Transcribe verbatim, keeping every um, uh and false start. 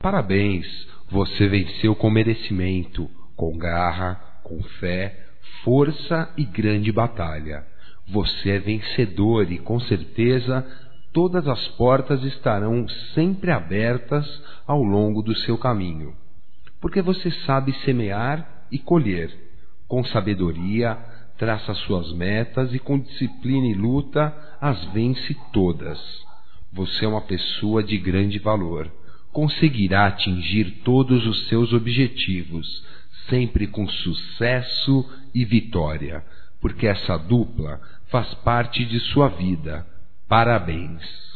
Parabéns, você venceu com merecimento, com garra, com fé, força e grande batalha. Você é vencedor e, com certeza, todas as portas estarão sempre abertas ao longo do seu caminho. Porque você sabe semear e colher. Com sabedoria, traça suas metas e, com disciplina e luta, as vence todas. Você é uma pessoa de grande valor. Conseguirá atingir todos os seus objetivos, sempre com sucesso e vitória, porque essa dupla faz parte de sua vida. Parabéns!